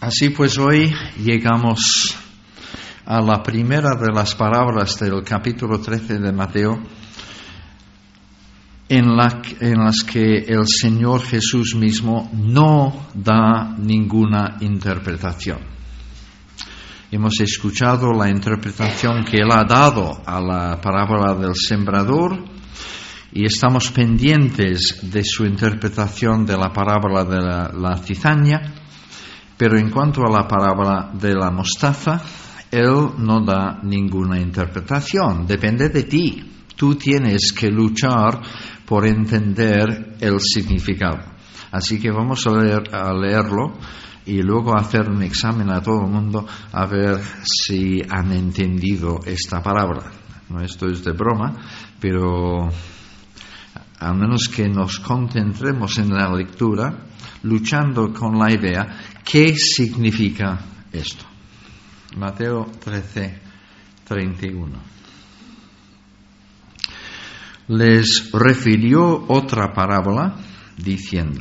Así pues, hoy llegamos a la primera de las parábolas del capítulo 13 de Mateo, en las que el Señor Jesús mismo no da ninguna interpretación. Hemos escuchado la interpretación que Él ha dado a la parábola del sembrador y estamos pendientes de su interpretación de la parábola de la cizaña, pero en cuanto a la parábola de la mostaza, Él no da ninguna interpretación. Depende de ti. Tú tienes que luchar por entender el significado. Así que vamos a leerlo y luego hacer un examen a todo el mundo a ver si han entendido esta parábola. No, esto es de broma, pero al menos que nos concentremos en la lectura, luchando con la idea, ¿qué significa esto? Mateo 13, 31. Les refirió otra parábola diciendo: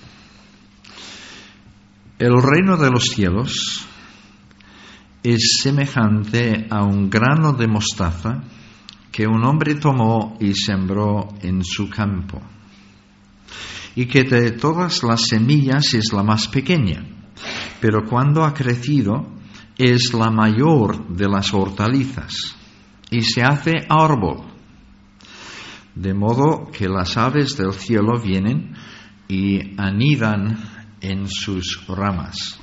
el reino de los cielos es semejante a un grano de mostaza que un hombre tomó y sembró en su campo, y que de todas las semillas es la más pequeña, pero cuando ha crecido es la mayor de las hortalizas, y se hace árbol, de modo que las aves del cielo vienen y anidan en sus ramas.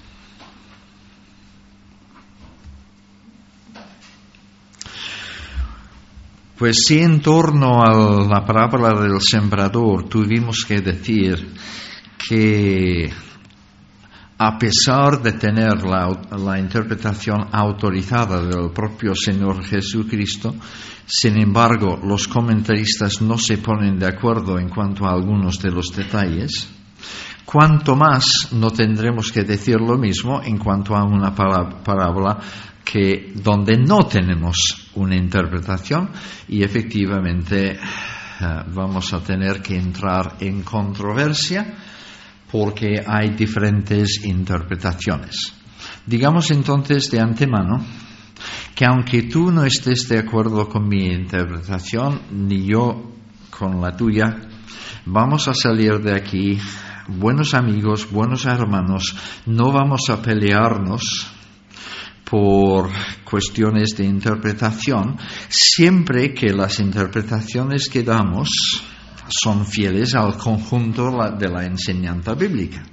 Pues si en torno a la parábola del sembrador tuvimos que decir que a pesar de tener la interpretación autorizada del propio Señor Jesucristo, sin embargo los comentaristas no se ponen de acuerdo en cuanto a algunos de los detalles, cuanto más no tendremos que decir lo mismo en cuanto a una parábola donde no tenemos una interpretación y efectivamente vamos a tener que entrar en controversia porque hay diferentes interpretaciones. Digamos entonces de antemano que aunque tú no estés de acuerdo con mi interpretación ni yo con la tuya, vamos a salir de aquí buenos amigos, buenos hermanos. No vamos a pelearnos por cuestiones de interpretación, siempre que las interpretaciones que damos son fieles al conjunto de la enseñanza bíblica.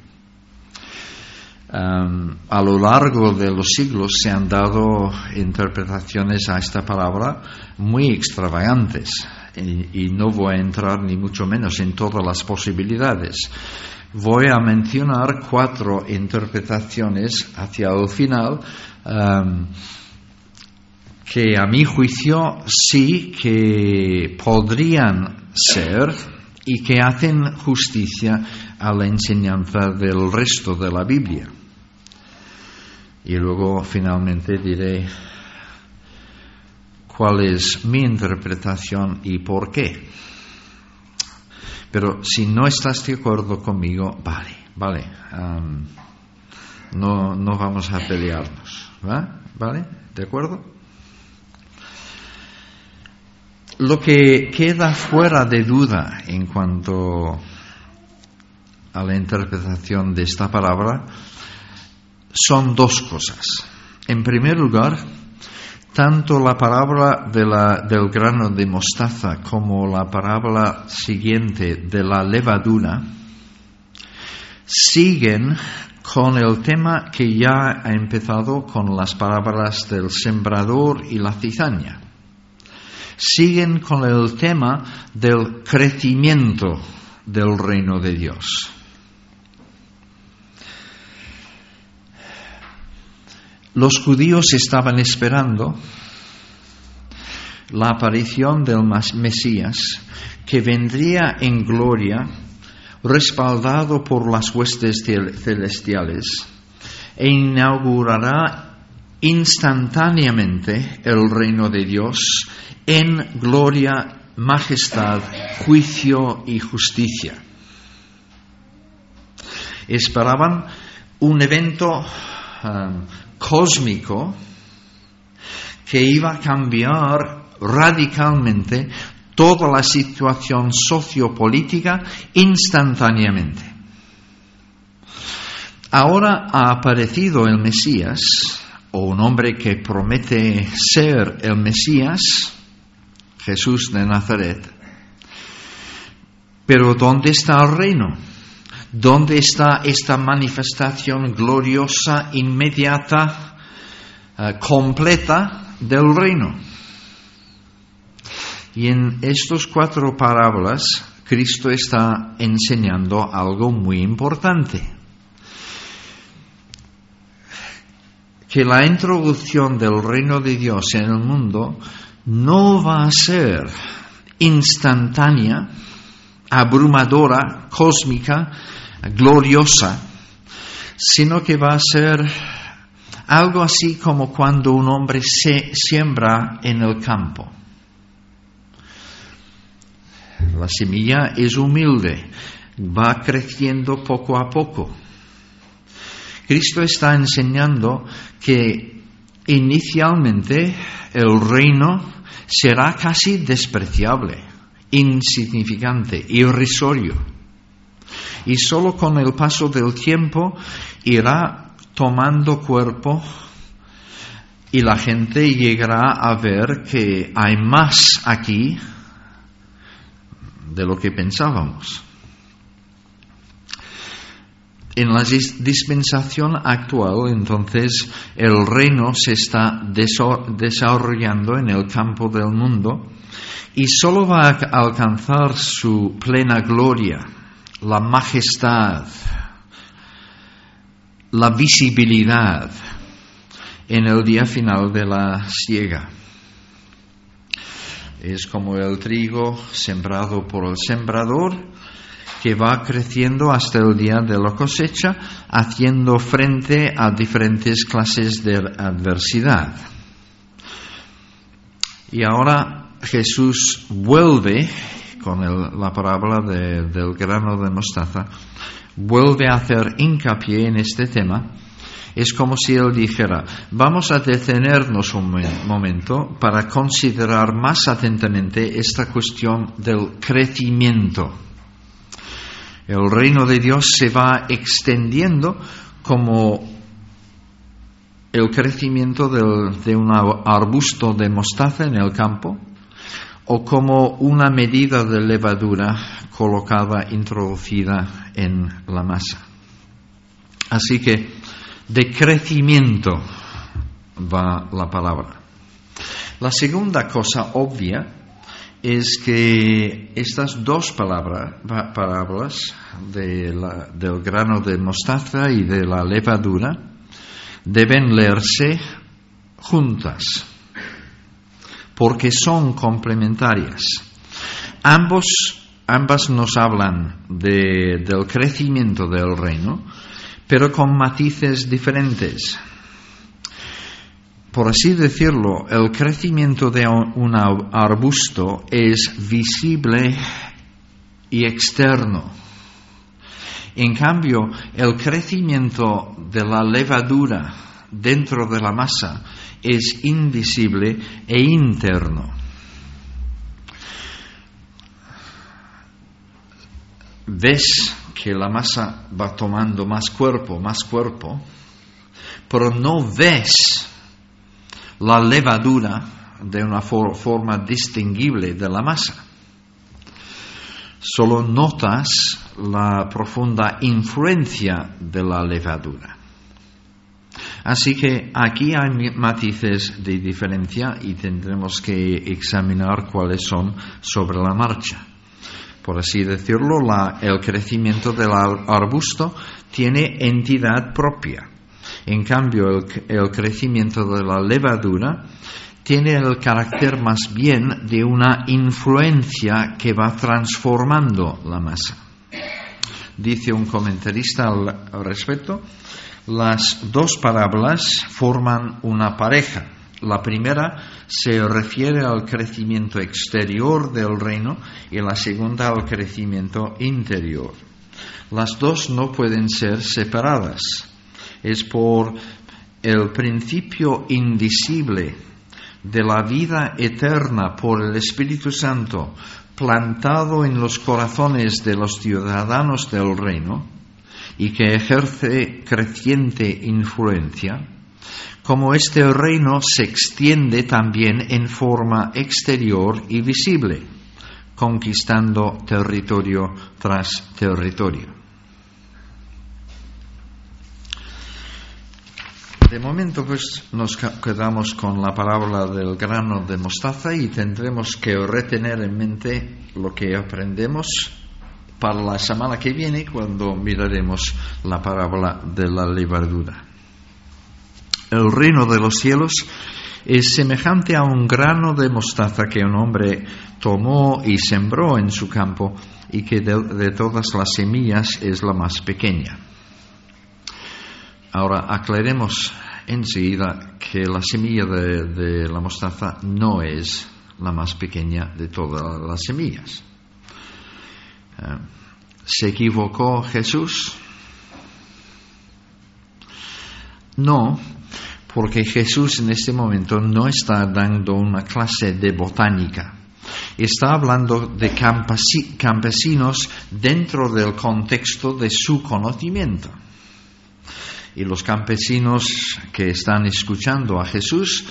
A lo largo de los siglos se han dado interpretaciones a esta palabra muy extravagantes y no voy a entrar ni mucho menos en todas las posibilidades. Voy a mencionar 4 interpretaciones hacia el final que a mi juicio sí que podrían ser y que hacen justicia a la enseñanza del resto de la Biblia. Y luego finalmente diré cuál es mi interpretación y por qué. Pero si no estás de acuerdo conmigo, vale, no vamos a pelearnos, ¿vale? ¿De acuerdo? Lo que queda fuera de duda en cuanto a la interpretación de esta palabra son 2 cosas. En primer lugar, tanto la parábola del grano de mostaza como la parábola siguiente de la levadura siguen con el tema que ya ha empezado con las parábolas del sembrador y la cizaña. Siguen con el tema del crecimiento del reino de Dios. Los judíos estaban esperando la aparición del Mesías, que vendría en gloria, respaldado por las huestes celestiales, e inaugurará instantáneamente el reino de Dios en gloria, majestad, juicio y justicia. Esperaban un evento cósmico que iba a cambiar radicalmente toda la situación sociopolítica instantáneamente. Ahora ha aparecido el Mesías, o un hombre que promete ser el Mesías, Jesús de Nazaret. Pero ¿dónde está el reino? ¿Dónde está esta manifestación gloriosa, inmediata, completa del reino? Y en estas 4 parábolas, Cristo está enseñando algo muy importante. Que la introducción del reino de Dios en el mundo no va a ser instantánea, abrumadora, cósmica, gloriosa, sino que va a ser algo así como cuando un hombre se siembra en el campo. La semilla es humilde, va creciendo poco a poco. Cristo está enseñando que inicialmente el reino será casi despreciable, insignificante, irrisorio. Y solo con el paso del tiempo irá tomando cuerpo y la gente llegará a ver que hay más aquí de lo que pensábamos. En la dispensación actual, entonces, el reino se está desarrollando en el campo del mundo y solo va a alcanzar su plena gloria, la majestad, la visibilidad en el día final de la siega. Es como el trigo sembrado por el sembrador, que va creciendo hasta el día de la cosecha, haciendo frente a diferentes clases de adversidad. Y ahora Jesús vuelve, con la parábola del grano de mostaza, vuelve a hacer hincapié en este tema. Es como si él dijera, vamos a detenernos un momento para considerar más atentamente esta cuestión del crecimiento. El reino de Dios se va extendiendo como el crecimiento de un arbusto de mostaza en el campo o como una medida de levadura introducida en la masa. Así que de crecimiento va la palabra. La segunda cosa obvia es que estas 2 parábolas del grano de mostaza y de la levadura deben leerse juntas, porque son complementarias. Ambas nos hablan del crecimiento del reino, pero con matices diferentes. Por así decirlo, el crecimiento de un arbusto es visible y externo. En cambio, el crecimiento de la levadura dentro de la masa es invisible e interno. Ves que la masa va tomando más cuerpo, pero no ves la levadura de una forma distinguible de la masa. Solo notas la profunda influencia de la levadura. Así que aquí hay matices de diferencia y tendremos que examinar cuáles son sobre la marcha. Por así decirlo, el crecimiento del arbusto tiene entidad propia. En cambio, el crecimiento de la levadura tiene el carácter más bien de una influencia que va transformando la masa. Dice un comentarista al respecto, las 2 parábolas forman una pareja. La primera se refiere al crecimiento exterior del reino y la segunda al crecimiento interior. Las 2 no pueden ser separadas. Es por el principio invisible de la vida eterna por el Espíritu Santo plantado en los corazones de los ciudadanos del reino y que ejerce creciente influencia, como este reino se extiende también en forma exterior y visible, conquistando territorio tras territorio. De momento, pues, nos quedamos con la parábola del grano de mostaza y tendremos que retener en mente lo que aprendemos para la semana que viene cuando miraremos la parábola de la levadura. El reino de los cielos es semejante a un grano de mostaza que un hombre tomó y sembró en su campo y que de todas las semillas es la más pequeña. Ahora aclaremos enseguida que la semilla de la mostaza no es la más pequeña de todas las semillas. ¿Se equivocó Jesús? No, porque Jesús en este momento no está dando una clase de botánica. Está hablando de campesinos dentro del contexto de su conocimiento. Y los campesinos que están escuchando a Jesús,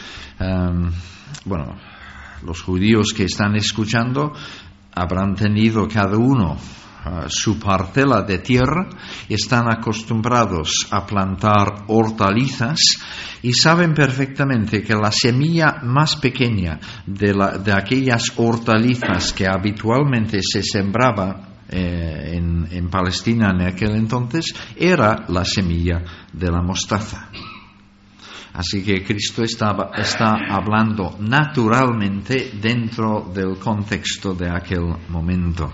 los judíos que están escuchando habrán tenido cada uno su parcela de tierra, están acostumbrados a plantar hortalizas y saben perfectamente que la semilla más pequeña de aquellas hortalizas que habitualmente se sembraba en Palestina en aquel entonces era la semilla de la mostaza. Así que Cristo está hablando naturalmente dentro del contexto de aquel momento.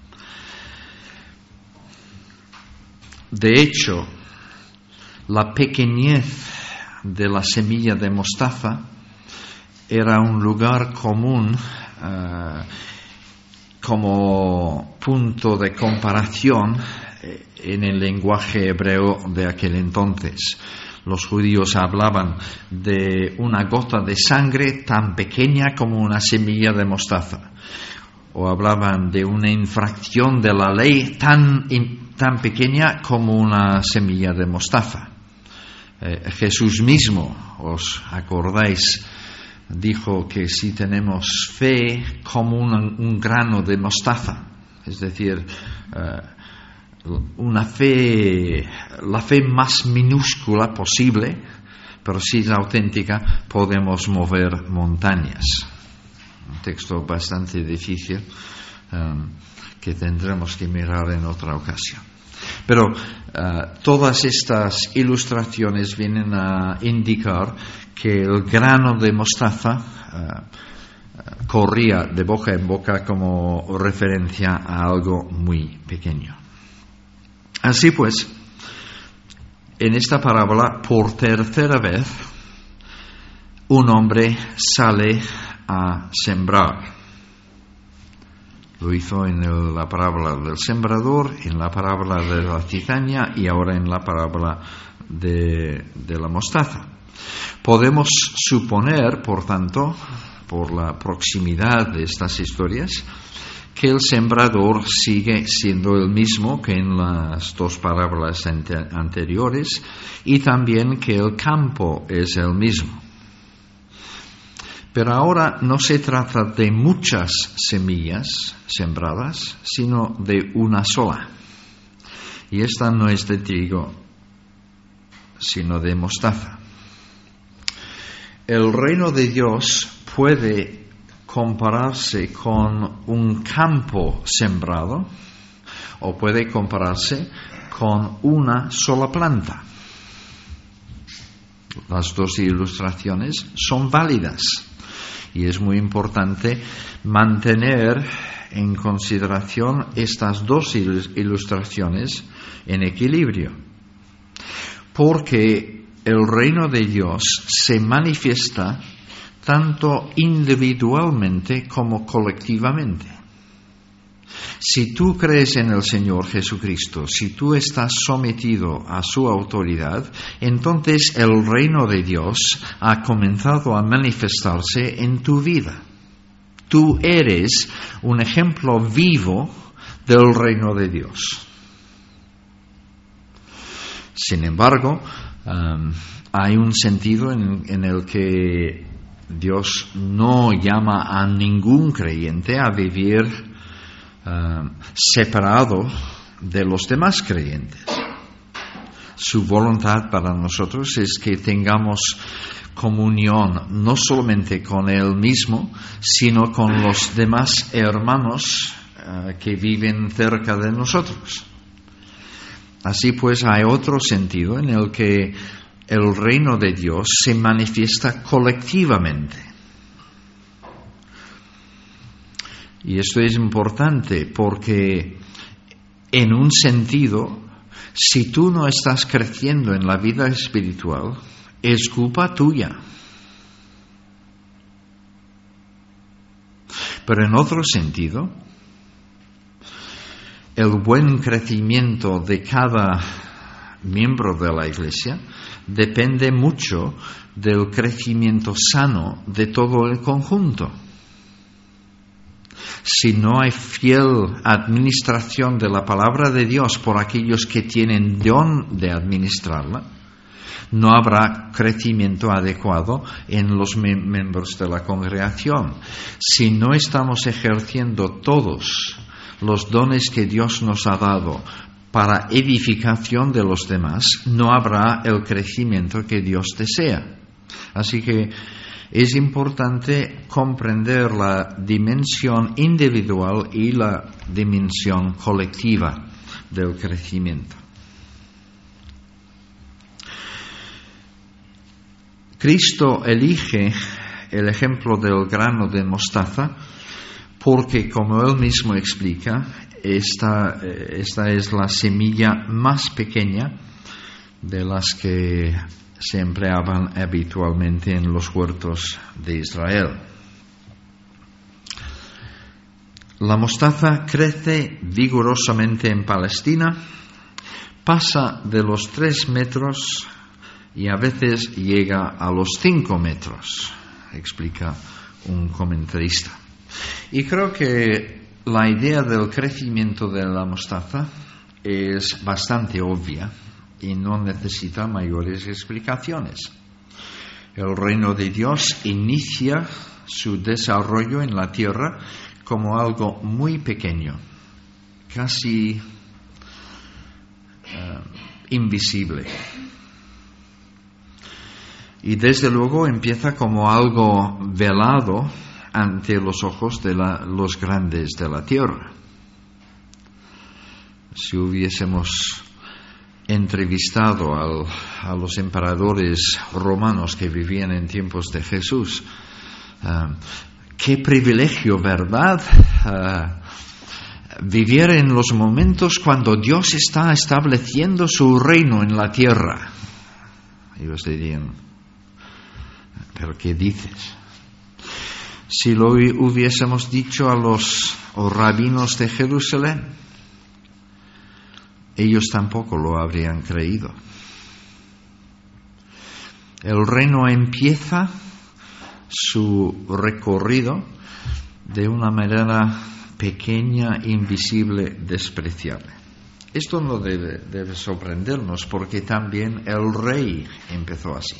De hecho, la pequeñez de la semilla de mostaza era un lugar común como punto de comparación en el lenguaje hebreo de aquel entonces. Los judíos hablaban de una gota de sangre tan pequeña como una semilla de mostaza, o hablaban de una infracción de la ley tan pequeña como una semilla de mostaza. Jesús mismo, ¿os acordáis?, dijo que si tenemos fe como un grano de mostaza, es decir, la fe más minúscula posible, pero si es auténtica, podemos mover montañas. Un texto bastante difícil que tendremos que mirar en otra ocasión. Pero todas estas ilustraciones vienen a indicar que el grano de mostaza corría de boca en boca como referencia a algo muy pequeño. Así pues, en esta parábola, por tercera vez, un hombre sale a sembrar. Lo hizo en la parábola del sembrador, en la parábola de la cizaña y ahora en la parábola de la mostaza. Podemos suponer, por tanto, por la proximidad de estas historias, que el sembrador sigue siendo el mismo que en las dos parábolas anteriores y también que el campo es el mismo. Pero ahora no se trata de muchas semillas sembradas, sino de una sola. Y esta no es de trigo, sino de mostaza. El reino de Dios puede compararse con un campo sembrado o puede compararse con una sola planta. Las dos ilustraciones son válidas y es muy importante mantener en consideración estas dos ilustraciones en equilibrio, porque el reino de Dios se manifiesta tanto individualmente como colectivamente. Si tú crees en el Señor Jesucristo, si tú estás sometido a su autoridad, entonces el reino de Dios ha comenzado a manifestarse en tu vida. Tú eres un ejemplo vivo del reino de Dios. Sin embargo, hay un sentido en el que Dios no llama a ningún creyente a vivir separado de los demás creyentes. Su voluntad para nosotros es que tengamos comunión no solamente con Él mismo, sino con los demás hermanos que viven cerca de nosotros. Así pues, hay otro sentido en el que el reino de Dios se manifiesta colectivamente. Y esto es importante porque, en un sentido, si tú no estás creciendo en la vida espiritual, es culpa tuya. Pero en otro sentido, el buen crecimiento de cada miembro de la Iglesia depende mucho del crecimiento sano de todo el conjunto. Si no hay fiel administración de la palabra de Dios por aquellos que tienen don de administrarla, no habrá crecimiento adecuado en los miembros de la congregación. Si no estamos ejerciendo todos los dones que Dios nos ha dado para edificación de los demás, no habrá el crecimiento que Dios desea. Así que es importante comprender la dimensión individual y la dimensión colectiva del crecimiento. Cristo elige el ejemplo del grano de mostaza porque, como Él mismo explica, esta es la semilla más pequeña de las que se empleaban habitualmente en los huertos de Israel. La mostaza crece vigorosamente en Palestina, pasa de los 3 metros y a veces llega a los 5 metros, explica un comentarista. Y creo que la idea del crecimiento de la mostaza es bastante obvia y no necesita mayores explicaciones. El reino de Dios inicia su desarrollo en la tierra como algo muy pequeño, casi invisible. Y desde luego empieza como algo velado ante los ojos de los grandes de la tierra. Si hubiésemos entrevistado a los emperadores romanos que vivían en tiempos de Jesús, qué privilegio, ¿verdad? Vivir en los momentos cuando Dios está estableciendo su reino en la tierra. Ellos dirían, ¿pero qué dices? Si lo hubiésemos dicho a los rabinos de Jerusalén, ellos tampoco lo habrían creído. El reino empieza su recorrido de una manera pequeña, invisible, despreciable. Esto no debe sorprendernos porque también el rey empezó así.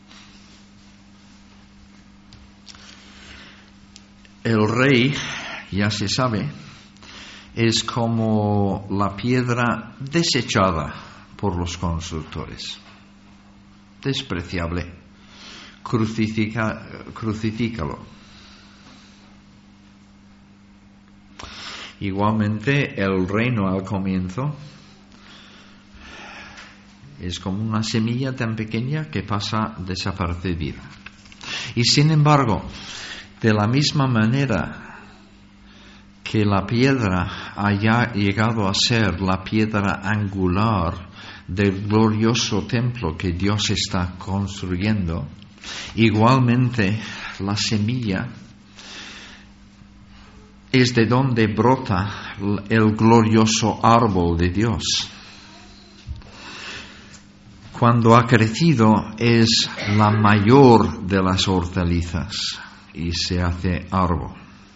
El rey, ya se sabe, es como la piedra desechada por los constructores. Despreciable. Crucifícalo. Igualmente, el reino al comienzo es como una semilla tan pequeña que pasa desapercibida. Y sin embargo, de la misma manera que la piedra haya llegado a ser la piedra angular del glorioso templo que Dios está construyendo, igualmente la semilla es de donde brota el glorioso árbol de Dios. Cuando ha crecido es la mayor de las hortalizas y se hace árbol.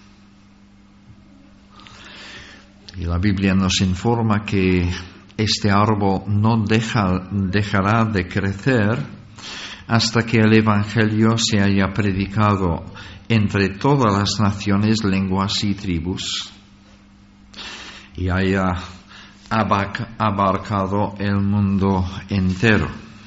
Y la Biblia nos informa que este árbol no dejará de crecer hasta que el Evangelio se haya predicado entre todas las naciones, lenguas y tribus y haya abarcado el mundo entero.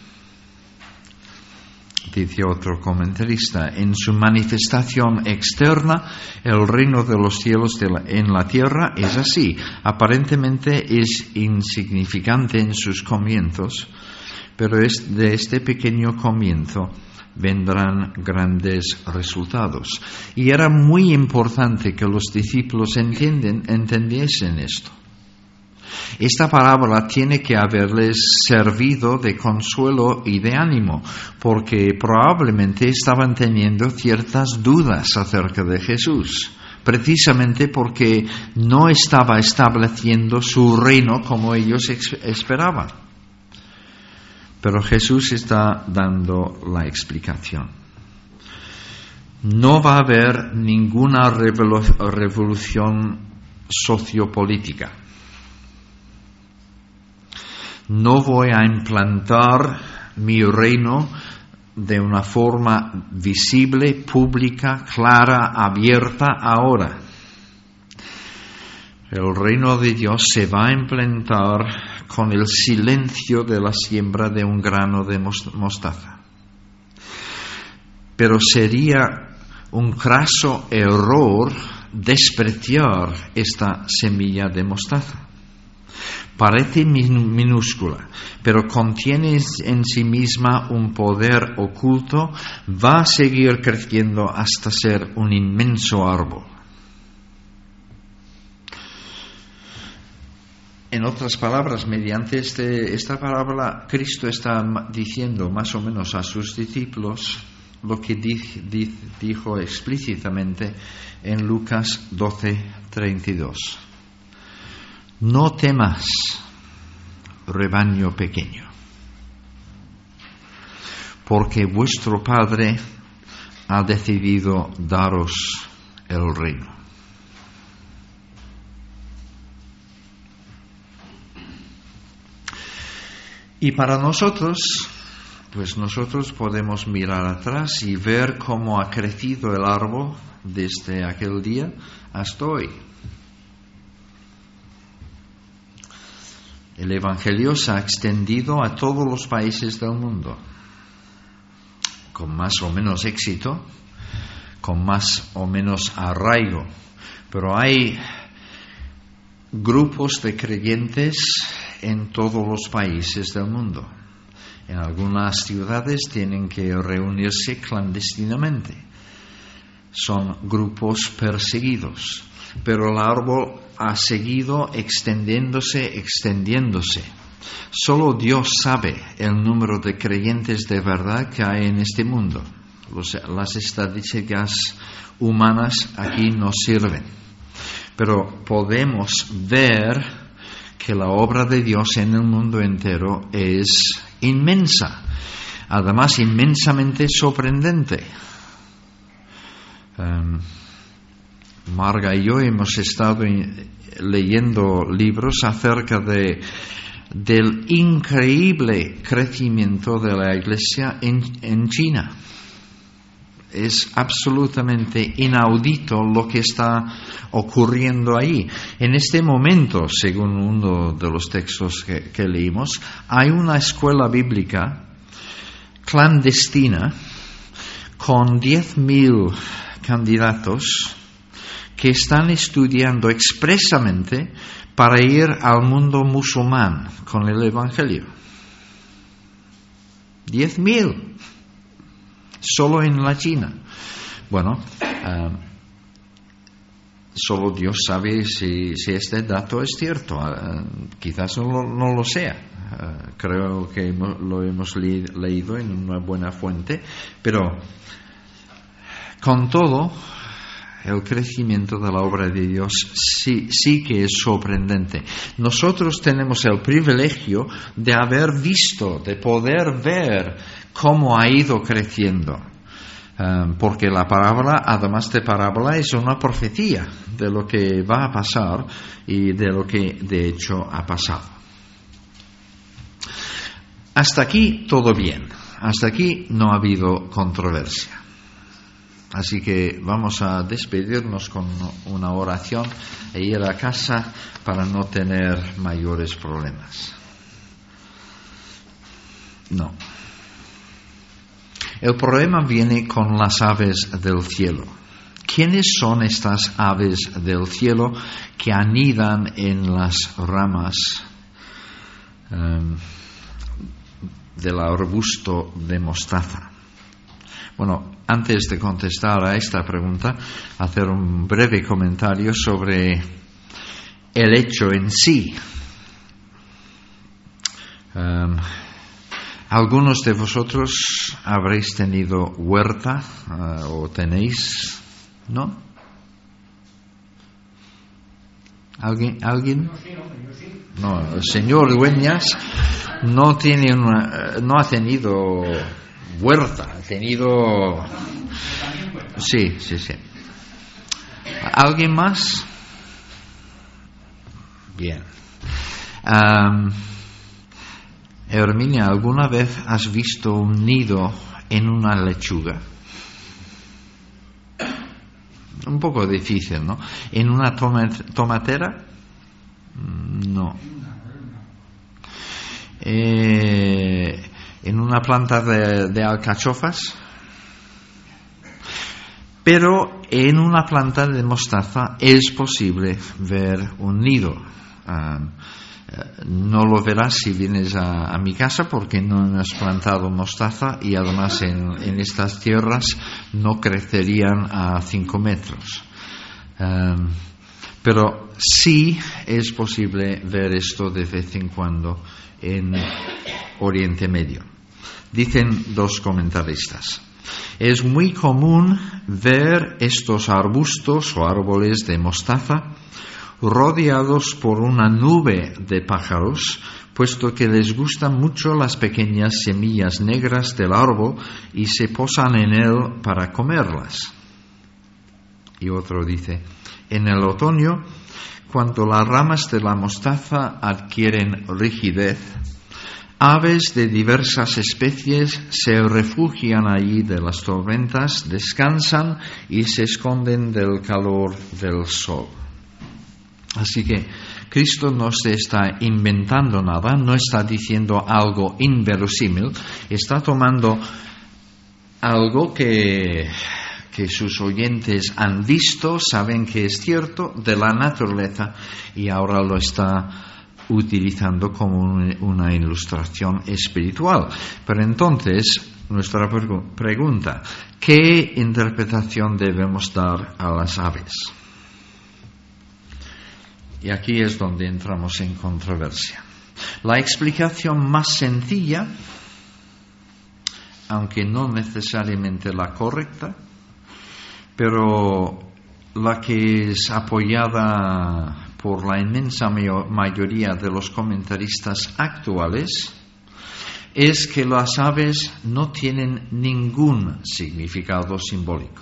Dice otro comentarista, en su manifestación externa, el reino de los cielos en la tierra es así. Aparentemente es insignificante en sus comienzos, pero de este pequeño comienzo vendrán grandes resultados. Y era muy importante que los discípulos entendiesen esto. Esta parábola tiene que haberles servido de consuelo y de ánimo, porque probablemente estaban teniendo ciertas dudas acerca de Jesús, precisamente porque no estaba estableciendo su reino como ellos esperaban. Pero Jesús está dando la explicación. No va a haber ninguna revolución sociopolítica. No voy a implantar mi reino de una forma visible, pública, clara, abierta ahora. El reino de Dios se va a implantar con el silencio de la siembra de un grano de mostaza. Pero sería un craso error despreciar esta semilla de mostaza. Parece minúscula, pero contiene en sí misma un poder oculto, va a seguir creciendo hasta ser un inmenso árbol. En otras palabras, mediante esta parábola, Cristo está diciendo más o menos a sus discípulos lo que dijo explícitamente en Lucas 12:32. No temas, rebaño pequeño, porque vuestro Padre ha decidido daros el reino. Y para nosotros, pues nosotros podemos mirar atrás y ver cómo ha crecido el árbol desde aquel día hasta hoy. El Evangelio se ha extendido a todos los países del mundo, con más o menos éxito, con más o menos arraigo, pero hay grupos de creyentes en todos los países del mundo. En algunas ciudades tienen que reunirse clandestinamente. Son grupos perseguidos. Pero el árbol ha seguido extendiéndose. Solo Dios sabe el número de creyentes de verdad que hay en este mundo. Las estadísticas humanas aquí no sirven. Pero podemos ver que la obra de Dios en el mundo entero es inmensa, además inmensamente sorprendente. Marga y yo hemos estado leyendo libros acerca del increíble crecimiento de la Iglesia en China. Es absolutamente inaudito lo que está ocurriendo ahí. En este momento, según uno de los textos que leímos, hay una escuela bíblica clandestina con 10.000 candidatos que están estudiando expresamente para ir al mundo musulmán con el Evangelio. 10.000. Solo en la China. Bueno, solo Dios sabe si este dato es cierto. Quizás no lo sea. Creo que lo hemos leído en una buena fuente. Pero, con todo, el crecimiento de la obra de Dios sí que es sorprendente. Nosotros tenemos el privilegio de haber visto, de poder ver cómo ha ido creciendo. Porque la parábola, además de parábola, es una profecía de lo que va a pasar y de lo que de hecho ha pasado. Hasta aquí todo bien, hasta aquí no ha habido controversia. Así que vamos a despedirnos con una oración e ir a casa para no tener mayores problemas. No. El problema viene con las aves del cielo. ¿Quiénes son estas aves del cielo que anidan en las ramas del arbusto de mostaza? Bueno, antes de contestar a esta pregunta, hacer un breve comentario sobre el hecho en sí. Algunos de vosotros habréis tenido huerta o tenéis, ¿no? ¿Alguien? No, el señor Dueñas no ha tenido huerta, ha tenido... Sí. ¿Alguien más? Bien. Herminia, ¿alguna vez has visto un nido en una lechuga? Un poco difícil, ¿no? ¿En una tomatera? No. ¿En una planta de alcachofas? Pero en una planta de mostaza es posible ver un nido. No lo verás si vienes a mi casa porque no hemos plantado mostaza y además en estas tierras no crecerían a 5 metros. Pero sí es posible ver esto de vez en cuando en Oriente Medio. Dicen dos comentaristas: es muy común ver estos arbustos o árboles de mostaza rodeados por una nube de pájaros, puesto que les gustan mucho las pequeñas semillas negras del árbol y se posan en él para comerlas. Y otro dice: en el otoño, cuando las ramas de la mostaza adquieren rigidez, aves de diversas especies se refugian allí de las tormentas, descansan y se esconden del calor del sol. Así que Cristo no se está inventando nada, no está diciendo algo inverosímil, está tomando algo que sus oyentes han visto, saben que es cierto, de la naturaleza, y ahora lo está utilizando como una ilustración espiritual. Pero entonces, nuestra pregunta: ¿qué interpretación debemos dar a las aves? Y aquí es donde entramos en controversia. La explicación más sencilla, aunque no necesariamente la correcta, pero la que es apoyada por la inmensa mayoría de los comentaristas actuales, es que las aves no tienen ningún significado simbólico.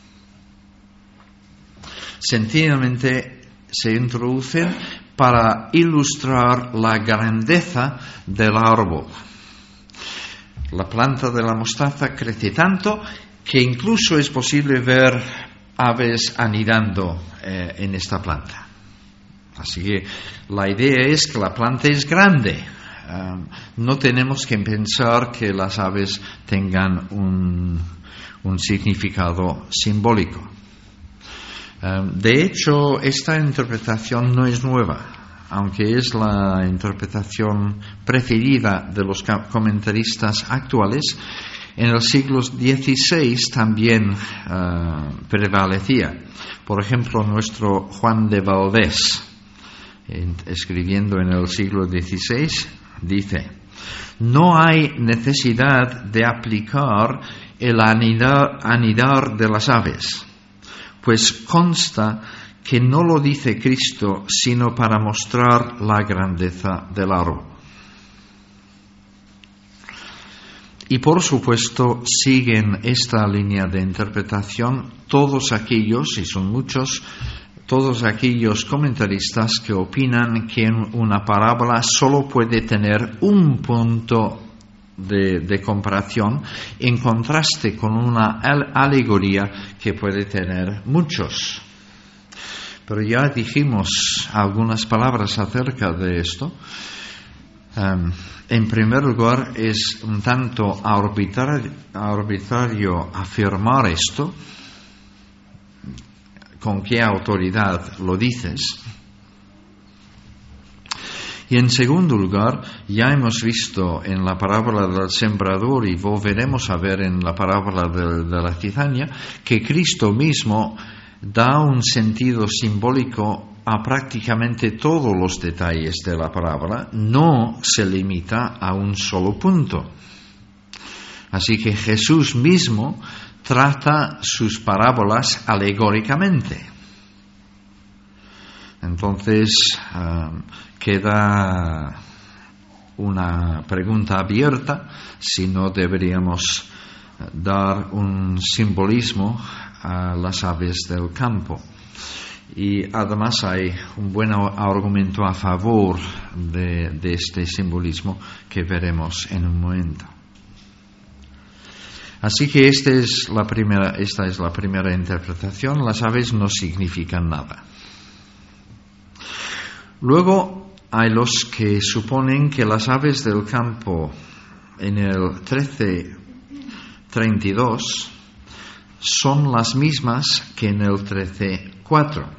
Sencillamente se introducen para ilustrar la grandeza del árbol. La planta de la mostaza crece tanto que incluso es posible ver aves anidando en esta planta. Así que la idea es que la planta es grande. No tenemos que pensar que las aves tengan un significado simbólico. De hecho, esta interpretación no es nueva, aunque es la interpretación preferida de los comentaristas actuales. En el siglo XVI también prevalecía. Por ejemplo, nuestro Juan de Valdés, escribiendo en el siglo XVI, dice: no hay necesidad de aplicar el anidar de las aves. pues consta que no lo dice Cristo, sino para mostrar la grandeza del árbol. Y por supuesto siguen esta línea de interpretación todos aquellos, y son muchos, todos aquellos comentaristas que opinan que una parábola solo puede tener un punto de comparación en contraste con una alegoría que puede tener muchos. Pero ya dijimos algunas palabras acerca de esto. En primer lugar, es un tanto arbitrario afirmar esto. ¿Con qué autoridad lo dices? Y en segundo lugar, ya hemos visto en la parábola del sembrador y volveremos a ver en la parábola de la cizaña que Cristo mismo da un sentido simbólico a prácticamente todos los detalles de la parábola, no se limita a un solo punto. Así que Jesús mismo trata sus parábolas alegóricamente. Entonces, queda una pregunta abierta si no deberíamos dar un simbolismo a las aves del campo. Y además hay un buen argumento a favor de este simbolismo que veremos en un momento. Así que esta es la primera interpretación. Las aves no significan nada. Luego hay los que suponen que las aves del campo en el 13:32 son las mismas que en el 13:4.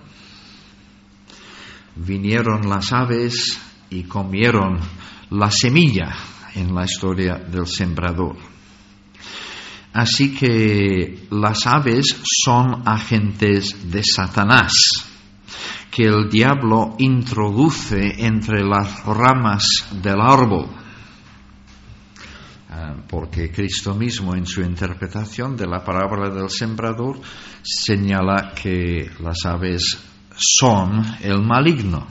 Vinieron las aves y comieron la semilla en la historia del sembrador. Así que las aves son agentes de Satanás, que el diablo introduce entre las ramas del árbol. Porque Cristo mismo en su interpretación de la parábola del sembrador señala que las aves son el maligno.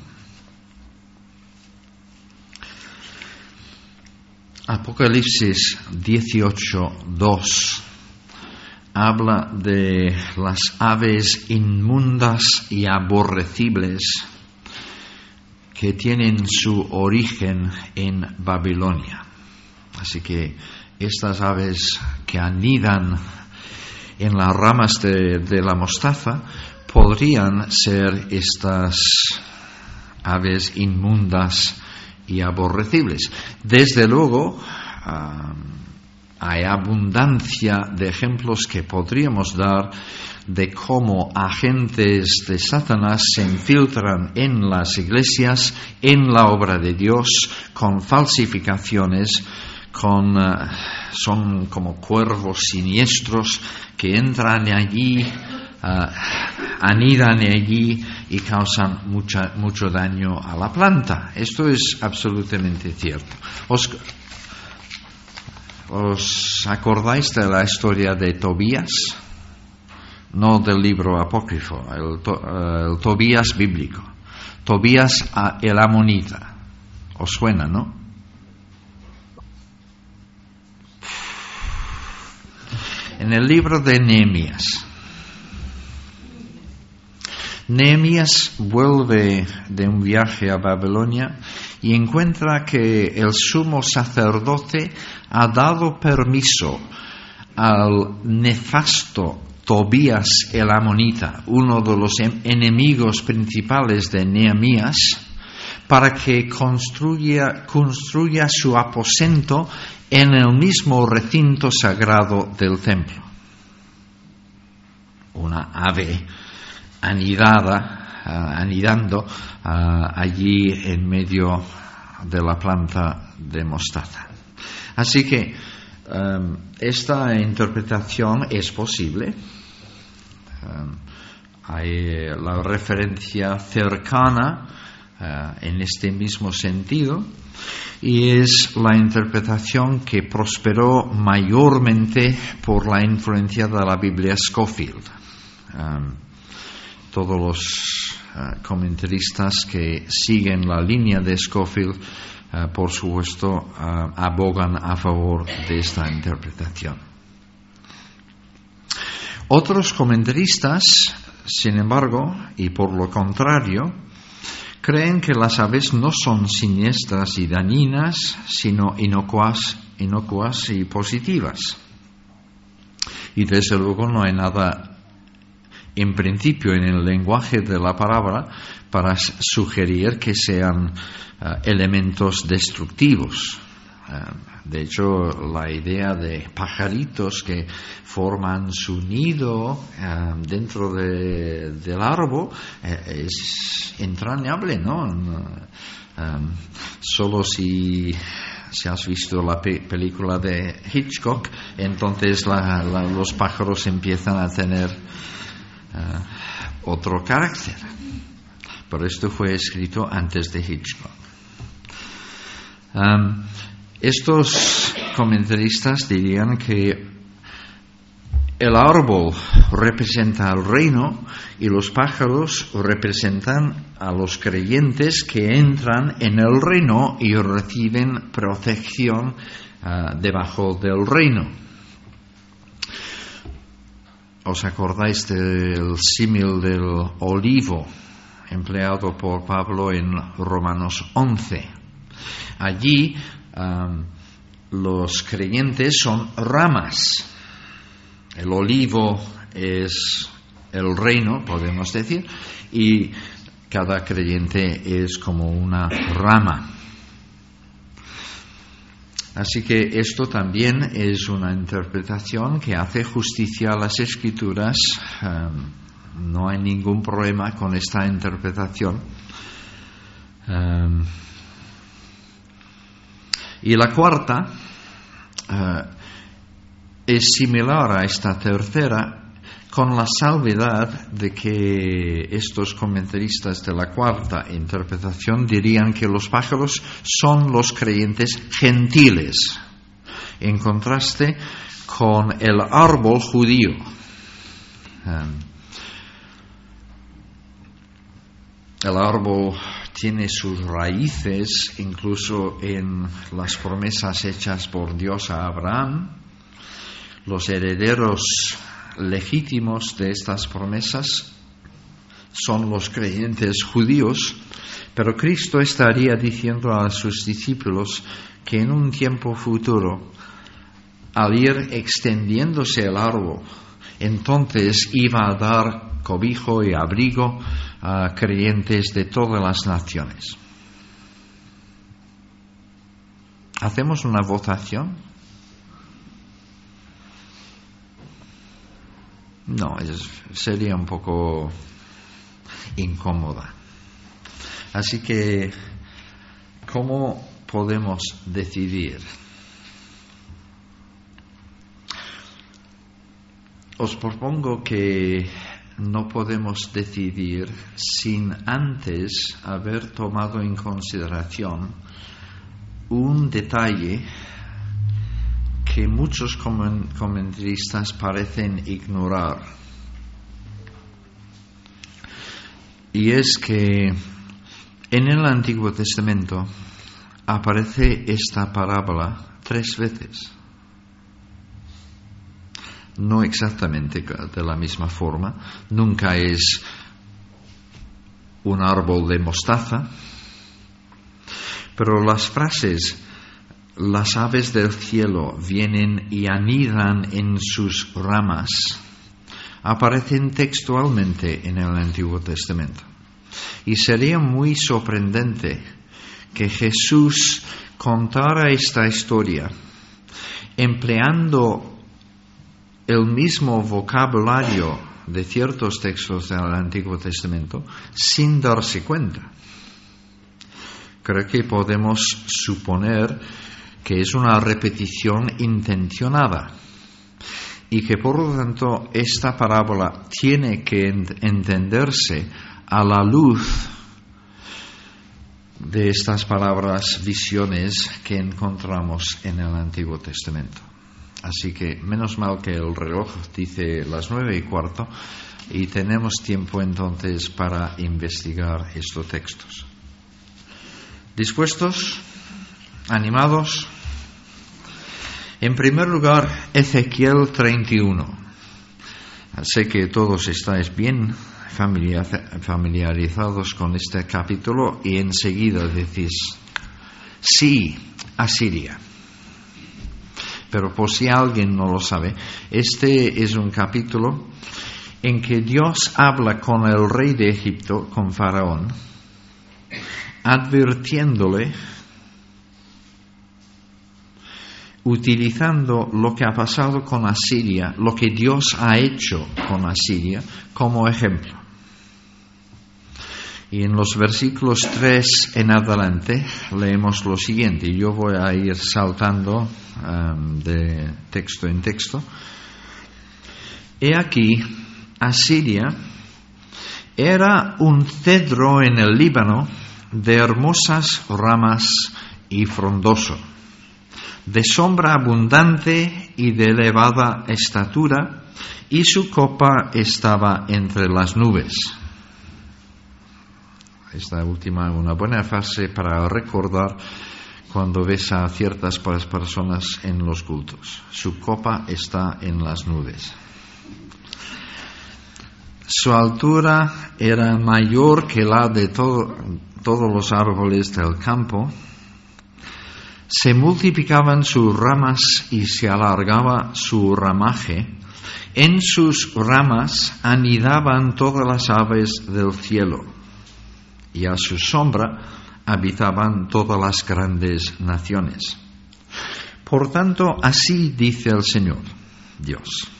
Apocalipsis 18:2 habla de las aves inmundas y aborrecibles que tienen su origen en Babilonia. Así que estas aves que anidan en las ramas de la mostaza podrían ser estas aves inmundas y aborrecibles. Desde luego, hay abundancia de ejemplos que podríamos dar de cómo agentes de Satanás se infiltran en las iglesias, en la obra de Dios, con falsificaciones, son como cuervos siniestros que entran allí, anidan allí y causan mucho daño a la planta. Esto es absolutamente cierto. ¿Os acordáis de la historia de Tobías? No del libro apócrifo, el Tobías bíblico. Tobías el amonita. ¿Os suena, no? En el libro de Nehemías vuelve de un viaje a Babilonia y encuentra que el sumo sacerdote ha dado permiso al nefasto Tobías el amonita, uno de los enemigos principales de Nehemías, para que construya su aposento en el mismo recinto sagrado del templo. Una ave anidando allí en medio de la planta de mostaza. Así que esta interpretación es posible. Hay la referencia cercana en este mismo sentido, y es la interpretación que prosperó mayormente por la influencia de la Biblia Scofield. todos los comentaristas que siguen la línea de Scofield, por supuesto, abogan a favor de esta interpretación. Otros comentaristas, sin embargo, y por lo contrario, creen que las aves no son siniestras y dañinas, sino inocuas y positivas. Y desde luego no hay nada, en principio, en el lenguaje de la palabra para sugerir que sean elementos destructivos. De hecho, la idea de pajaritos que forman su nido dentro del árbol es entrañable, ¿no? Solo si has visto la película de Hitchcock, entonces los pájaros empiezan a tener otro carácter. Pero esto fue escrito antes de Hitchcock. Estos comentaristas dirían que el árbol representa al reino y los pájaros representan a los creyentes que entran en el reino y reciben protección debajo del reino. ¿Os acordáis del símil del olivo empleado por Pablo en Romanos 11? Allí los creyentes son ramas. El olivo es el reino, podemos decir, y cada creyente es como una rama. Así que esto también es una interpretación que hace justicia a las Escrituras. No hay ningún problema con esta interpretación. Y la cuarta es similar a esta tercera, con la salvedad de que estos comentaristas de la cuarta interpretación dirían que los pájaros son los creyentes gentiles, en contraste con el árbol judío. El árbol tiene sus raíces incluso en las promesas hechas por Dios a Abraham. Los herederos legítimos de estas promesas son los creyentes judíos, pero Cristo estaría diciendo a sus discípulos que en un tiempo futuro, al ir extendiéndose el árbol, entonces iba a dar cobijo y abrigo a creyentes de todas las naciones. ¿Hacemos una votación? No, sería un poco incómoda. Así que, ¿cómo podemos decidir? Os propongo que no podemos decidir sin antes haber tomado en consideración un detalle que muchos comentaristas parecen ignorar. Y es que en el Antiguo Testamento aparece esta parábola 3 veces. No exactamente de la misma forma. Nunca es un árbol de mostaza. Pero las frases, las aves del cielo vienen y anidan en sus ramas, aparecen textualmente en el Antiguo Testamento. Y sería muy sorprendente que Jesús contara esta historia empleando el mismo vocabulario de ciertos textos del Antiguo Testamento sin darse cuenta. Creo que podemos suponer que es una repetición intencionada y que por lo tanto esta parábola tiene que entenderse a la luz de estas palabras, visiones que encontramos en el Antiguo Testamento. Así que menos mal que el reloj dice las 9:15 y tenemos tiempo entonces para investigar estos textos. ¿Dispuestos? ¿Animados? En primer lugar, Ezequiel 31. Sé que todos estáis bien familiarizados con este capítulo y enseguida decís, sí, Asiria. Pero por si alguien no lo sabe, este es un capítulo en que Dios habla con el rey de Egipto, con Faraón, advirtiéndole, utilizando lo que ha pasado con Asiria, lo que Dios ha hecho con Asiria, como ejemplo. Y en los versículos 3 en adelante leemos lo siguiente. Yo voy a ir saltando de texto en texto. He aquí, Asiria era un cedro en el Líbano de hermosas ramas y frondoso, de sombra abundante y de elevada estatura, y su copa estaba entre las nubes. Esta última es una buena frase para recordar cuando ves a ciertas personas en los cultos. Su copa está en las nubes. Su altura era mayor que la de todos los árboles del campo. Se multiplicaban sus ramas y se alargaba su ramaje. En sus ramas anidaban todas las aves del cielo, y a su sombra habitaban todas las grandes naciones. Por tanto, así dice el Señor, Dios,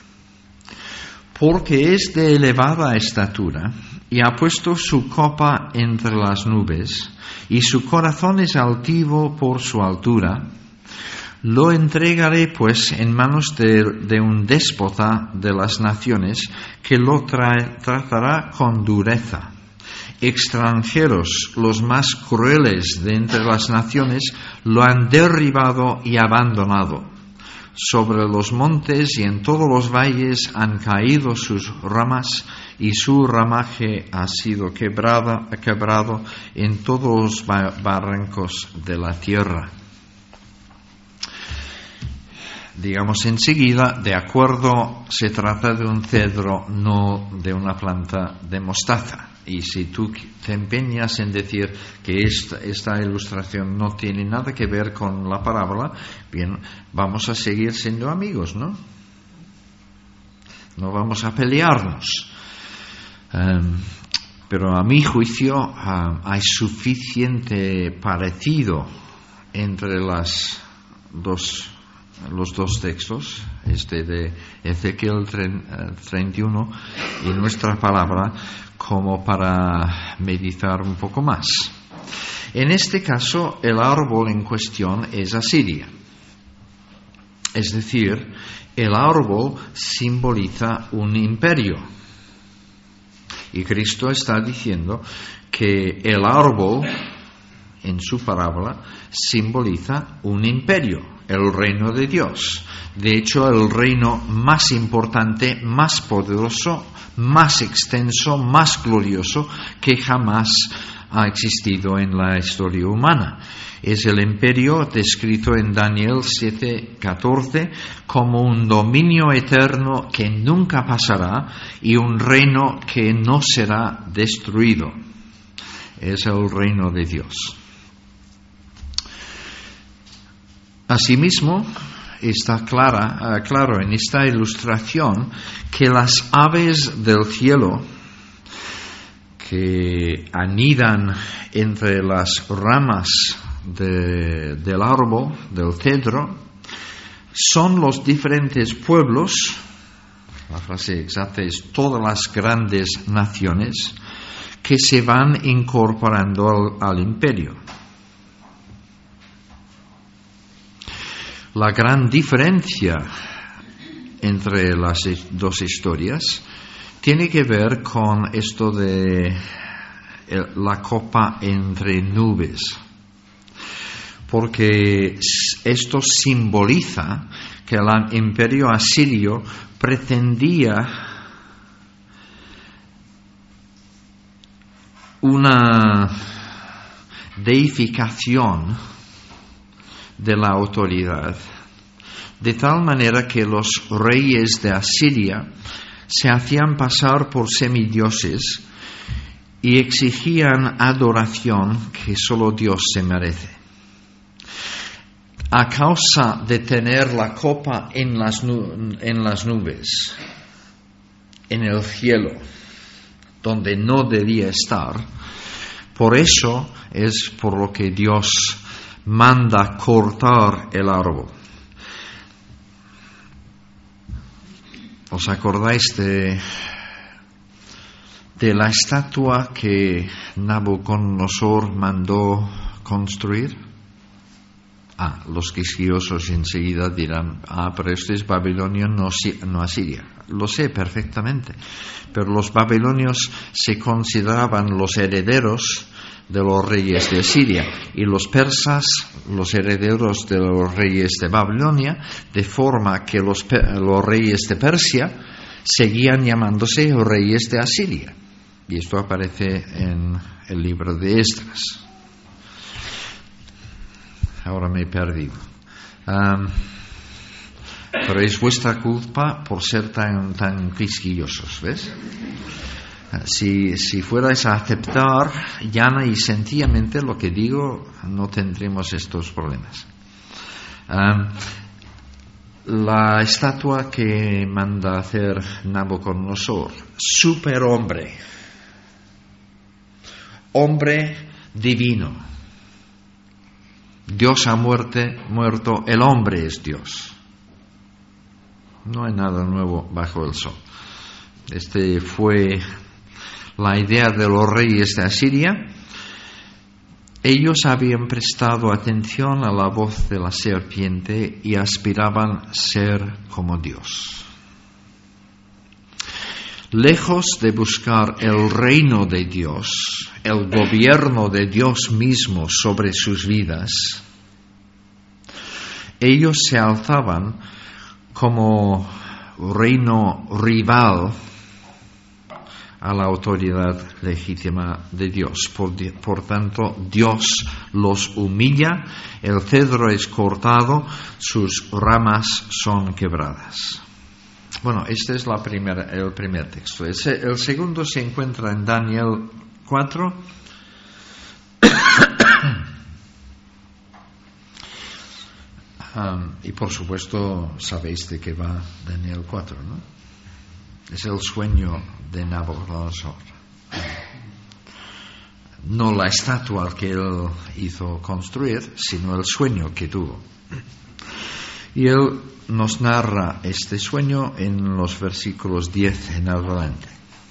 porque es de elevada estatura y ha puesto su copa entre las nubes, y su corazón es altivo por su altura, lo entregaré pues en manos de un déspota de las naciones, que lo tratará con dureza. Extranjeros, los más crueles de entre las naciones, lo han derribado y abandonado. Sobre los montes y en todos los valles han caído sus ramas, y su ramaje ha sido quebrado en todos los barrancos de la tierra. Digamos enseguida, de acuerdo, se trata de un cedro, no de una planta de mostaza. Y si tú te empeñas en decir que esta ilustración no tiene nada que ver con la parábola, bien, vamos a seguir siendo amigos, ¿no? No vamos a pelearnos. Pero a mi juicio hay suficiente parecido entre los dos textos, este de Ezequiel 31 y nuestra palabra, como para meditar un poco más. En este caso, el árbol en cuestión es Asiria. Es decir, el árbol simboliza un imperio. Y Cristo está diciendo que el árbol, en su parábola, simboliza un imperio, el reino de Dios. De hecho, el reino más importante, más poderoso, más extenso, más glorioso que jamás ha existido en la historia humana. Es el imperio descrito en Daniel 7:14 como un dominio eterno que nunca pasará y un reino que no será destruido. Es el reino de Dios. Asimismo, está claro en esta ilustración que las aves del cielo que anidan entre las ramas del árbol, del cedro, son los diferentes pueblos, la frase exacta es todas las grandes naciones, que se van incorporando al imperio. La gran diferencia entre las dos historias tiene que ver con esto de la copa entre nubes, porque esto simboliza que el imperio asirio pretendía una deificación de la autoridad, de tal manera que los reyes de Asiria se hacían pasar por semidioses y exigían adoración que solo Dios se merece. A causa de tener la copa en las nubes, en el cielo, donde no debía estar, por eso es por lo que Dios manda cortar el árbol. ¿Os acordáis de la estatua que Nabucodonosor mandó construir? Los quisquillosos enseguida dirán, pero esto es Babilonia, no Asiria. Lo sé perfectamente, pero los babilonios se consideraban los herederos de los reyes de Asiria y los persas los herederos de los reyes de Babilonia, de forma que los reyes de Persia seguían llamándose reyes de Asiria. Y esto aparece en el libro de Esdras. Ahora me he perdido. Pero es vuestra culpa por ser tan quisquillosos, ¿ves? Si fuerais a aceptar llana y sencillamente lo que digo, no tendremos estos problemas. La estatua que manda hacer Nabucodonosor, superhombre, hombre divino. Dios ha muerto, el hombre es Dios. No hay nada nuevo bajo el sol. Este fue la idea de los reyes de Asiria. Ellos habían prestado atención a la voz de la serpiente y aspiraban ser como Dios. Lejos de buscar el reino de Dios, el gobierno de Dios mismo sobre sus vidas, ellos se alzaban como reino rival a la autoridad legítima de Dios. Por tanto, Dios los humilla, el cedro es cortado, sus ramas son quebradas. Bueno, este es el primer texto. El segundo se encuentra en Daniel 4. Y por supuesto sabéis de qué va Daniel 4, ¿no? Es el sueño de Nabucodonosor. No la estatua que él hizo construir, sino el sueño que tuvo. Y él nos narra este sueño en los versículos 10 en adelante.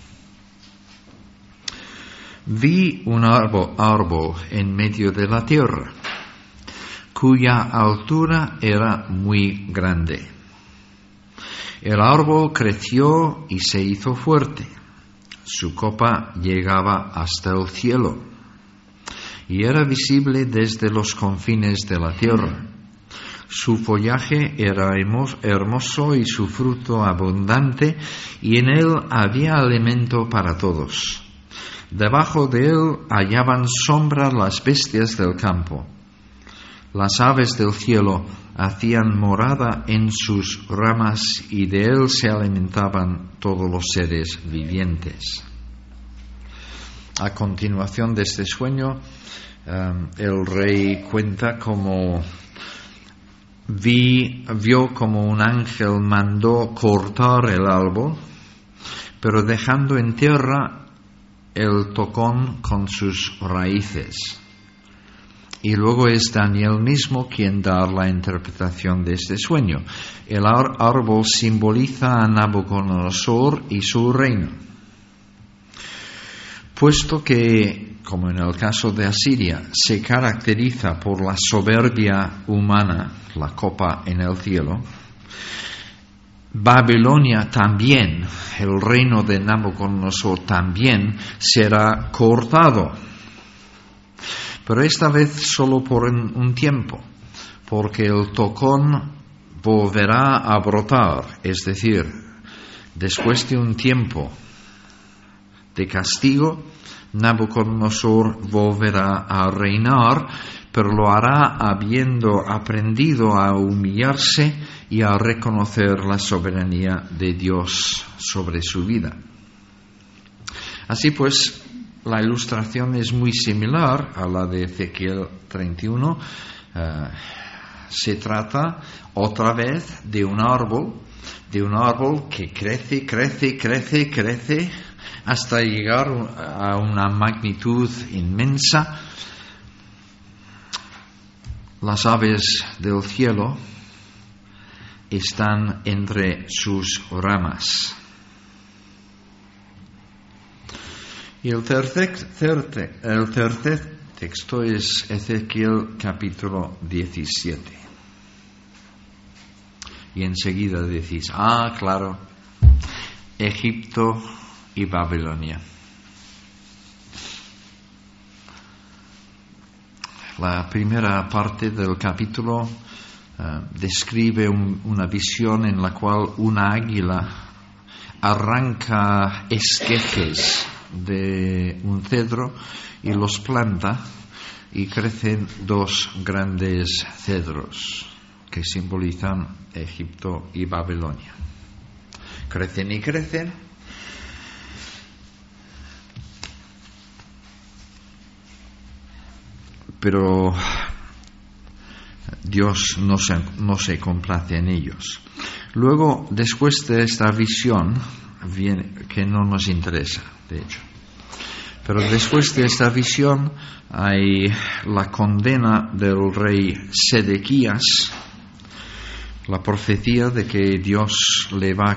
Vi un árbol en medio de la tierra, cuya altura era muy grande. El árbol creció y se hizo fuerte. Su copa llegaba hasta el cielo y era visible desde los confines de la tierra. Su follaje era hermoso y su fruto abundante, y en él había alimento para todos. Debajo de él hallaban sombra las bestias del campo. Las aves del cielo hacían morada en sus ramas, y de él se alimentaban todos los seres vivientes. A continuación de este sueño, el rey cuenta cómo vio como un ángel mandó cortar el árbol, pero dejando en tierra el tocón con sus raíces. Y luego es Daniel mismo quien da la interpretación de este sueño. El árbol simboliza a Nabucodonosor y su reino. Puesto que, como en el caso de Asiria, se caracteriza por la soberbia humana, la copa en el cielo, Babilonia también, el reino de Nabucodonosor también será cortado. Pero esta vez solo por un tiempo, porque el tocón volverá a brotar, es decir, después de un tiempo de castigo, Nabucodonosor volverá a reinar, pero lo hará habiendo aprendido a humillarse y a reconocer la soberanía de Dios sobre su vida. Así pues, la ilustración es muy similar a la de Ezequiel 31. Se trata otra vez de un árbol que crece hasta llegar a una magnitud inmensa. Las aves del cielo están entre sus ramas. Y el tercer texto es Ezequiel capítulo 17. Y enseguida decís, claro, Egipto y Babilonia. La primera parte del capítulo describe una visión en la cual una águila arranca esquejes de un cedro y los planta, y crecen dos grandes cedros que simbolizan Egipto y Babilonia. Crecen y crecen, pero Dios no se complace en ellos. Luego, después de esta visión, que no nos interesa, de hecho, pero después de esta visión hay la condena del rey Sedequías, la profecía de que Dios le va a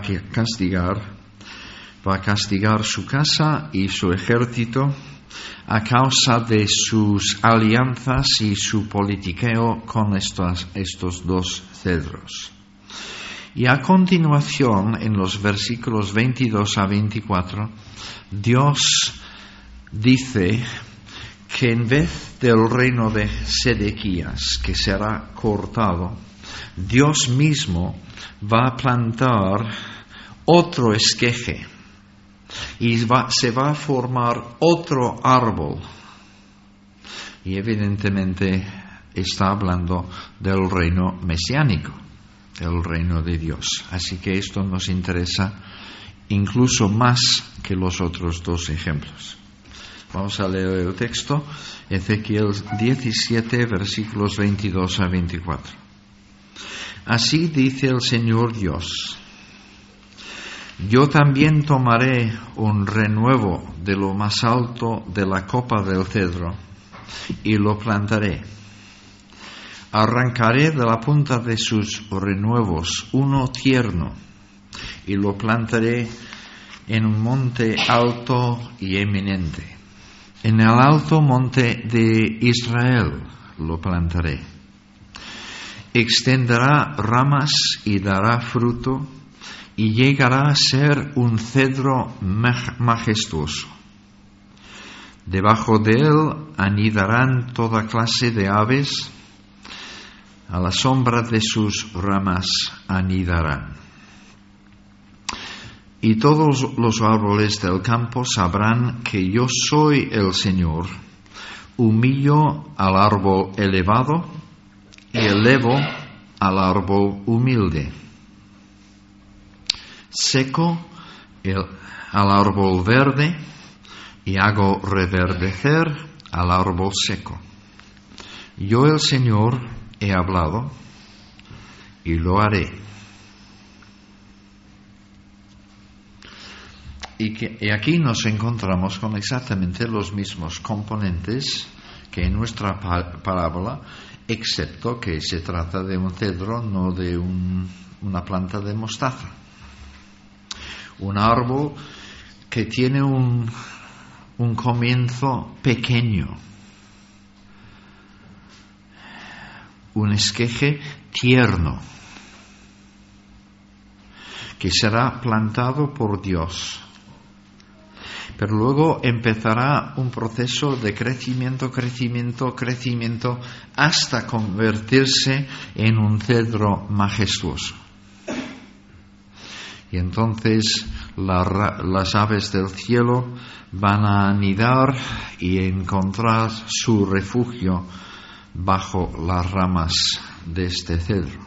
castigar su casa y su ejército a causa de sus alianzas y su politiqueo con estos dos cedros. Y a continuación, en los versículos 22 a 24, Dios dice que en vez del reino de Sedequías, que será cortado, Dios mismo va a plantar otro esqueje y se va a formar otro árbol. Y evidentemente está hablando del reino mesiánico, el reino de Dios. Así que esto nos interesa incluso más que los otros dos ejemplos. Vamos a leer el texto, Ezequiel 17, versículos 22 a 24. Así dice el Señor Dios: yo también tomaré un renuevo de lo más alto de la copa del cedro y lo plantaré. Arrancaré de la punta de sus renuevos uno tierno y lo plantaré en un monte alto y eminente. En el alto monte de Israel lo plantaré. Extenderá ramas y dará fruto, y llegará a ser un cedro majestuoso. Debajo de él anidarán toda clase de aves, a la sombra de sus ramas anidarán. Y todos los árboles del campo sabrán que yo soy el Señor. Humillo al árbol elevado y elevo al árbol humilde. Seco al árbol verde y hago reverdecer al árbol seco. Yo, el Señor, he hablado y lo haré. Y aquí nos encontramos con exactamente los mismos componentes que en nuestra parábola, excepto que se trata de un cedro, no de una planta de mostaza. Un árbol que tiene un comienzo pequeño, un esqueje tierno, que será plantado por Dios. pero luego empezará un proceso de crecimiento, hasta convertirse en un cedro majestuoso. Y entonces las aves del cielo van a anidar y encontrar su refugio bajo las ramas de este cedro.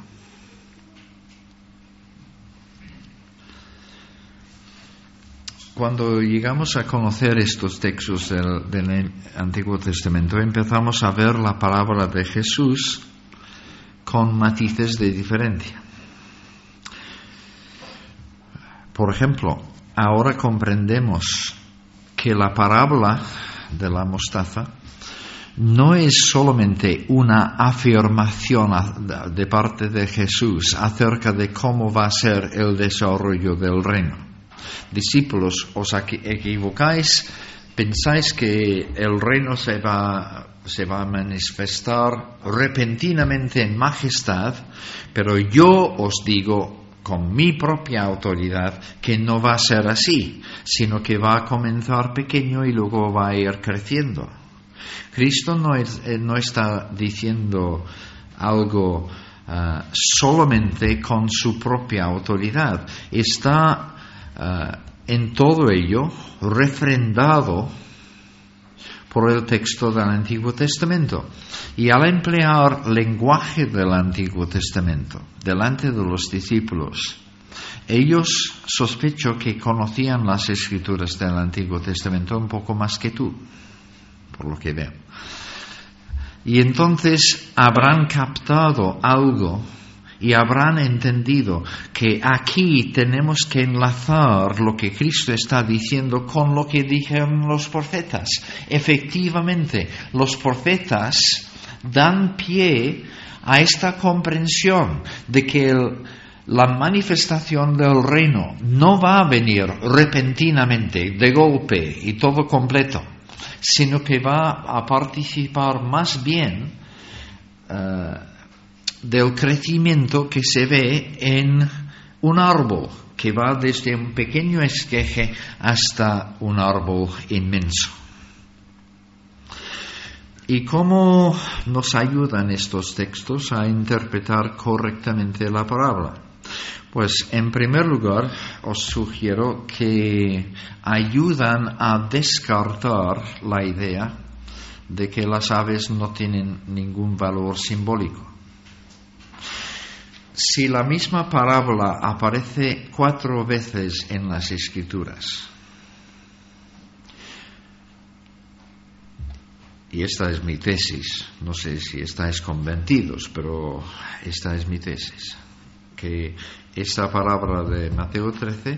Cuando llegamos a conocer estos textos del Antiguo Testamento, empezamos a ver la parábola de Jesús con matices de diferencia. Por ejemplo, ahora comprendemos que la parábola de la mostaza no es solamente una afirmación de parte de Jesús acerca de cómo va a ser el desarrollo del reino. Discípulos, os equivocáis, pensáis que el reino se va a manifestar repentinamente en majestad, pero yo os digo con mi propia autoridad que no va a ser así, sino que va a comenzar pequeño y luego va a ir creciendo. Cristo no está diciendo algo solamente con su propia autoridad, está en todo ello refrendado por el texto del Antiguo Testamento. Y al emplear lenguaje del Antiguo Testamento delante de los discípulos, ellos sospecho que conocían las Escrituras del Antiguo Testamento un poco más que tú, por lo que veo. Y entonces habrán captado algo y habrán entendido que aquí tenemos que enlazar lo que Cristo está diciendo con lo que dijeron los profetas. Efectivamente, los profetas dan pie a esta comprensión de que la manifestación del reino no va a venir repentinamente, de golpe y todo completo, sino que va a participar más bien del crecimiento que se ve en un árbol, que va desde un pequeño esqueje hasta un árbol inmenso. ¿Y cómo nos ayudan estos textos a interpretar correctamente la parábola? Pues en primer lugar os sugiero que ayudan a descartar la idea de que las aves no tienen ningún valor simbólico. Si la misma parábola aparece 4 veces en las Escrituras, y esta es mi tesis, no sé si estáis convencidos, pero esta es mi tesis, que esta parábola de Mateo 13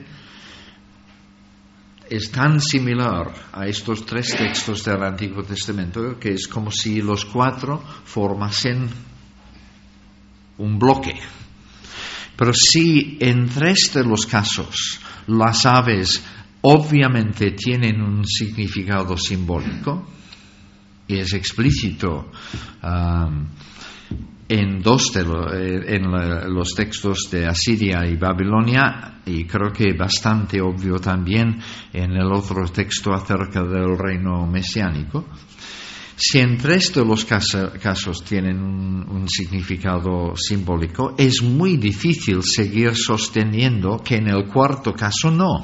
es tan similar a estos 3 textos del Antiguo Testamento que es como si los 4 formasen un bloque. Pero si en 3 de los casos las aves obviamente tienen un significado simbólico, y es explícito en los textos de Asiria y Babilonia, y creo que bastante obvio también en el otro texto acerca del reino mesiánico. Si en 3 de los casos tienen un significado simbólico, es muy difícil seguir sosteniendo que en el 4º caso no.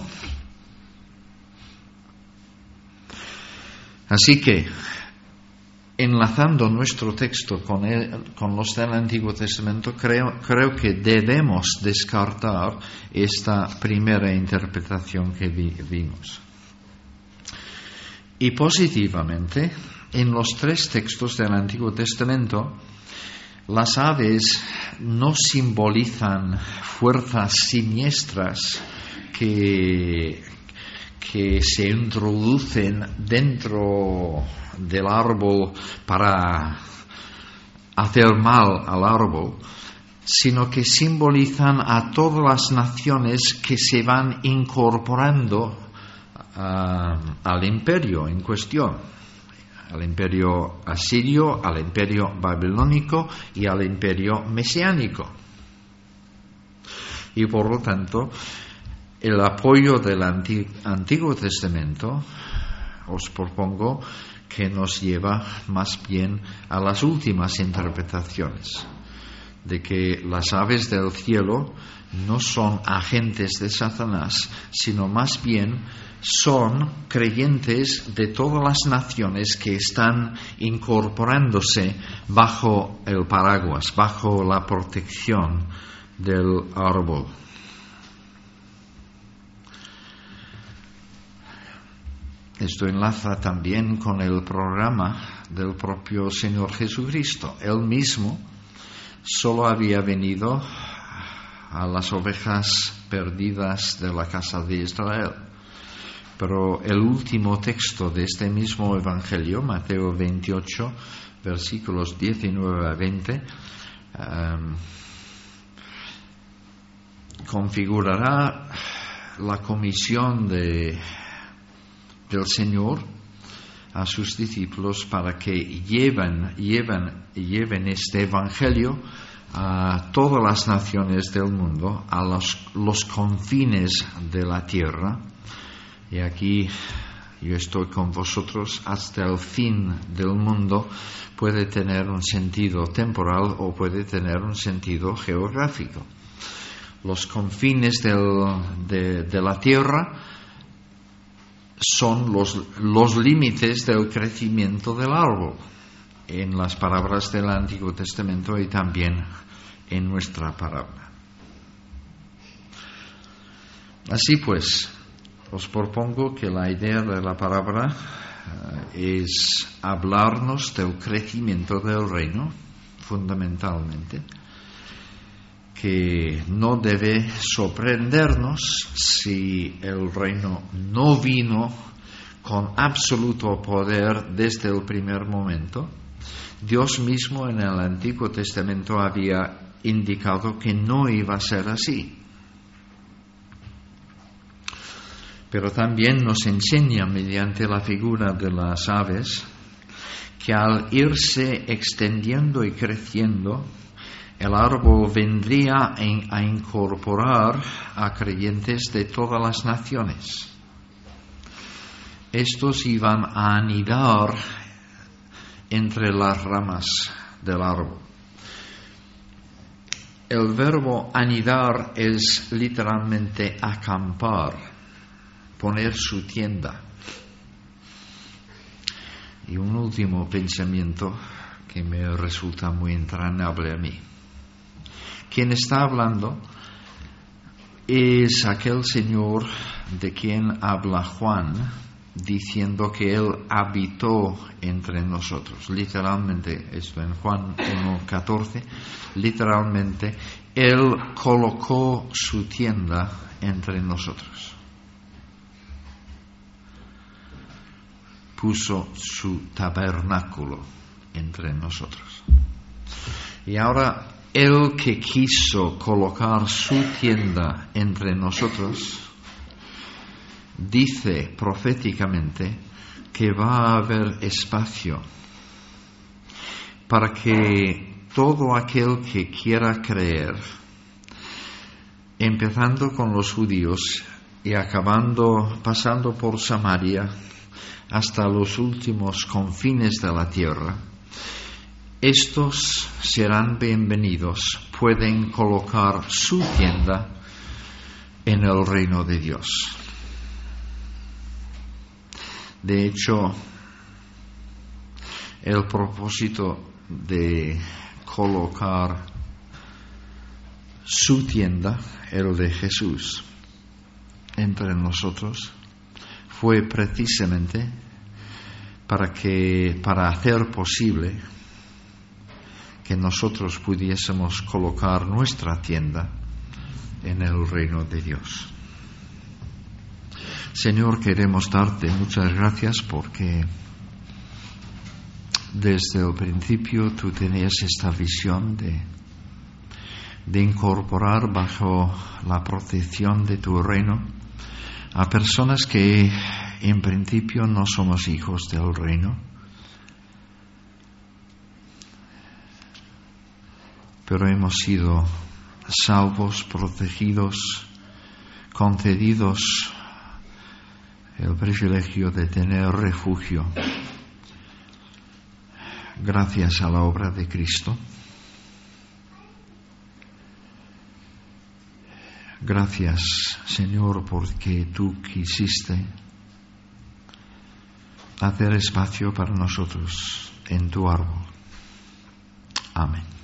Así que, enlazando nuestro texto con los del Antiguo Testamento, creo que debemos descartar esta primera interpretación que vimos. Y positivamente, en los 3 textos del Antiguo Testamento, las aves no simbolizan fuerzas siniestras que se introducen dentro del árbol para hacer mal al árbol, sino que simbolizan a todas las naciones que se van incorporando al imperio en cuestión, al imperio asirio, al imperio babilónico y al imperio mesiánico. Y por lo tanto, el apoyo del Antiguo Testamento, os propongo que nos lleva más bien a las últimas interpretaciones, de que las aves del cielo no son agentes de Satanás, sino más bien son creyentes de todas las naciones que están incorporándose bajo el paraguas, bajo la protección del árbol. Esto enlaza también con el programa del propio Señor Jesucristo. Él mismo solo había venido a las ovejas perdidas de la casa de Israel. Pero el último texto de este mismo Evangelio, Mateo 28, versículos 19 a 20, configurará la comisión del Señor a sus discípulos para que lleven este Evangelio a todas las naciones del mundo, a los confines de la tierra. Y aquí yo estoy con vosotros hasta el fin del mundo. Puede tener un sentido temporal o puede tener un sentido geográfico. Los confines de la tierra son los límites del crecimiento del árbol, en las palabras del Antiguo Testamento y también en nuestra palabra. Así pues, os propongo que la idea de la palabra es hablarnos del crecimiento del reino, fundamentalmente, que no debe sorprendernos si el reino no vino con absoluto poder desde el primer momento. Dios mismo en el Antiguo Testamento había indicado que no iba a ser así. Pero también nos enseña mediante la figura de las aves que al irse extendiendo y creciendo, el árbol vendría a incorporar a creyentes de todas las naciones. Estos iban a anidar entre las ramas del árbol. El verbo anidar es literalmente acampar, poner su tienda. Y un último pensamiento que me resulta muy entrañable a mí. Quien está hablando es aquel Señor de quien habla Juan, diciendo que Él habitó entre nosotros. Literalmente, esto en Juan 1:14, literalmente, Él colocó su tienda entre nosotros. Puso su tabernáculo entre nosotros. Y ahora, Él que quiso colocar su tienda entre nosotros, dice proféticamente que va a haber espacio para que todo aquel que quiera creer, empezando con los judíos y pasando por Samaria hasta los últimos confines de la tierra, estos serán bienvenidos, pueden colocar su tienda en el reino de Dios. De hecho, el propósito de colocar su tienda, el de Jesús, entre nosotros, fue precisamente para hacer posible que nosotros pudiésemos colocar nuestra tienda en el reino de Dios. Señor, queremos darte muchas gracias porque desde el principio tú tenías esta visión de incorporar bajo la protección de tu reino a personas que en principio no somos hijos del reino, pero hemos sido salvos, protegidos, concedidos el privilegio de tener refugio gracias a la obra de Cristo. Gracias, Señor, porque tú quisiste hacer espacio para nosotros en tu árbol. Amén.